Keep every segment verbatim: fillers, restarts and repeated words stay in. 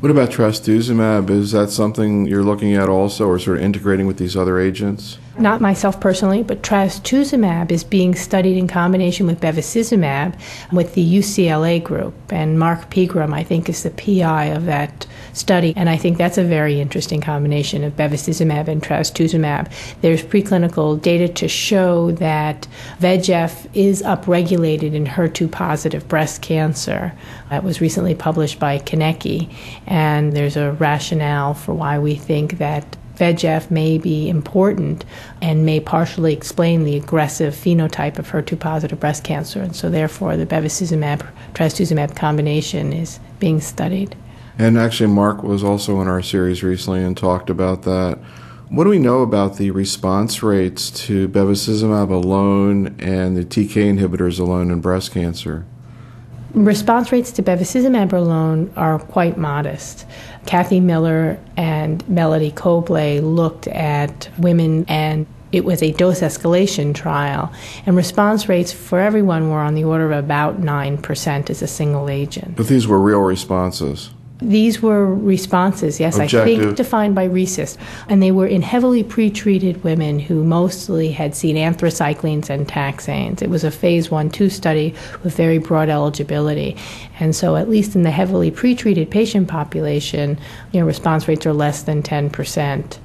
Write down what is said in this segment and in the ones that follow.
What about trastuzumab? Is that something you're looking at also, or sort of integrating with these other agents? Not myself personally, but trastuzumab is being studied in combination with bevacizumab with the U C L A group. And Mark Pegram, I think, is the P I of that study. And I think that's a very interesting combination of bevacizumab and trastuzumab. There's preclinical data to show that V E G F is upregulated in H E R two positive breast cancer. That was recently published by Konecki. And there's a rationale for why we think that V E G F may be important and may partially explain the aggressive phenotype of H E R two positive breast cancer. And so therefore the bevacizumab-trastuzumab combination is being studied. And actually Mark was also in our series recently and talked about that. What do we know about the response rates to bevacizumab alone and the T K inhibitors alone in breast cancer? Response rates to bevacizumab alone are quite modest. Kathy Miller and Melody Cobley looked at women, and it was a dose escalation trial, and response rates for everyone were on the order of about nine percent as a single agent. But these were real responses. These were responses, yes, Objective. I think defined by RECIST. And they were in heavily pretreated women who mostly had seen anthracyclines and taxanes. It was a phase one two study with very broad eligibility. And so at least in the heavily pretreated patient population, you know, response rates are less than ten percent.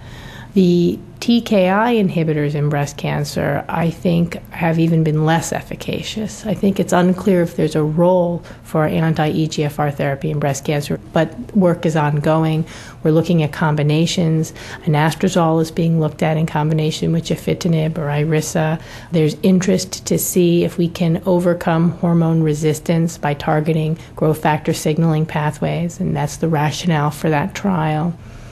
The T K I inhibitors in breast cancer, I think, have even been less efficacious. I think it's unclear if there's a role for anti-E G F R therapy in breast cancer, but work is ongoing. We're looking at combinations. Anastrozole is being looked at in combination with gefitinib or Iressa. There's interest to see if we can overcome hormone resistance by targeting growth factor signaling pathways, and that's the rationale for that trial.